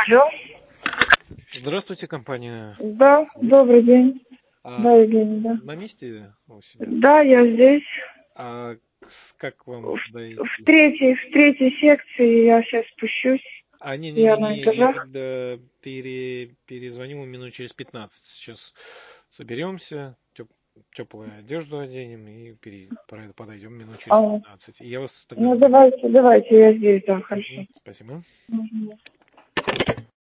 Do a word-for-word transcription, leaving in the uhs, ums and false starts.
Алло. Здравствуйте, компания. Да, добрый день. А, Да, Евгений, да. на месте у себя? Да, я здесь. А с- как вам В, дойти? в третьей, в третьей секции я сейчас спущусь. А, Я на не-не-не-не, я этажах. тогда пере, перезвоню вам минут через пятнадцать. Сейчас соберемся, теплую одежду оденем и пере, про- подойдем минут через А, пятнадцать. И я вас тогда ну наберу. давайте, давайте, я здесь, да, хорошо. Мгм, спасибо. Мгм.